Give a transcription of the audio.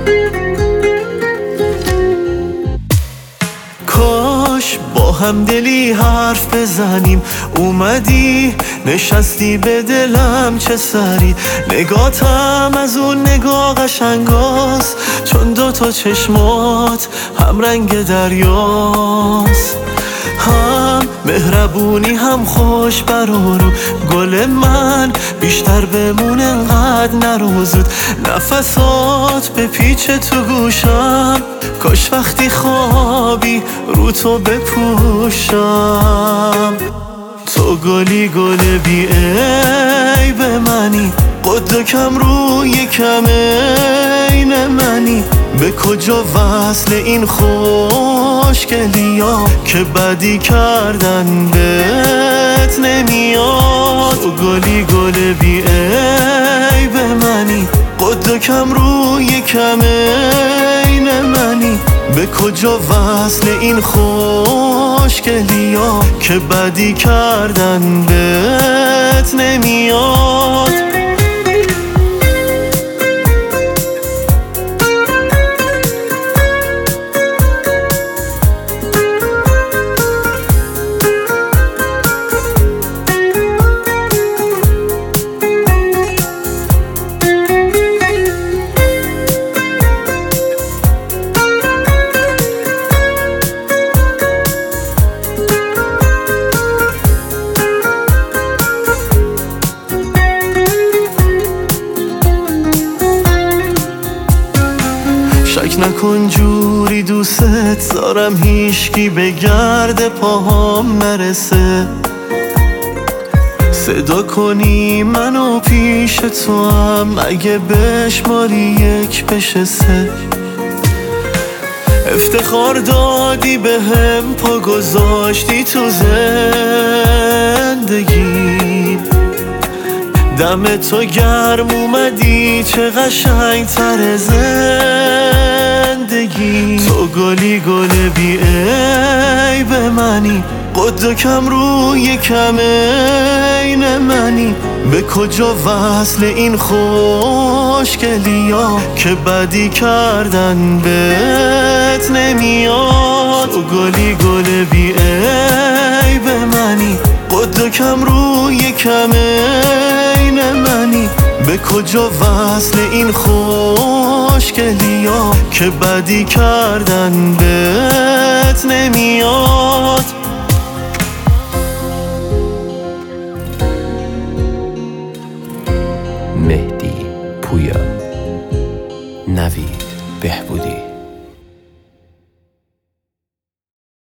کاش با هم دلی حرف بزنیم، اومدی نشستی به دلم چه سری. نگاتم از اون نگاه قشنگاست، چون دوتا چشمات هم رنگ دریاست. هم مهربونی هم خوش برارو، گل من بیشتر بمونه انقدر نرو زود. نفسات به پیچ تو گوشم، کاش وقتی خوابی رو تو بپوشم. تو گلی گل بی عیب منی، قد و کم روی کم عین منی. به کجا وصل این خوشگلیا که بدی کردن بهت نمیاد. تو گلی گل بی عیب منی، قد و کم روی کم عین منی. به کجا وصل این خوشگلیا که بدی کردن بهت نمیاد. شک نکن جوری دوست دارم، هیچکی به گرد پاهام نرسه. صدا کنی منو پیش تو هم، اگه بشماری یک بشه سه. افتخار دادی به هم، پا گذاشتی تو زندگی. دم تو گرم اومدی، چه قشنگ تر زندگی. تو گلی گل بی عیب منی، قد و کم روی کم عین منی. به کجا وصل این خوشگلیا که بدی کردن بهت نمیاد. تو گلی گل بی عیب منی، قد و کم روی کم عین منی. به کجا وصل این خوشگلیا که بدی کردن بهت نمیاد. مهدی پویا، نوید بهبودی.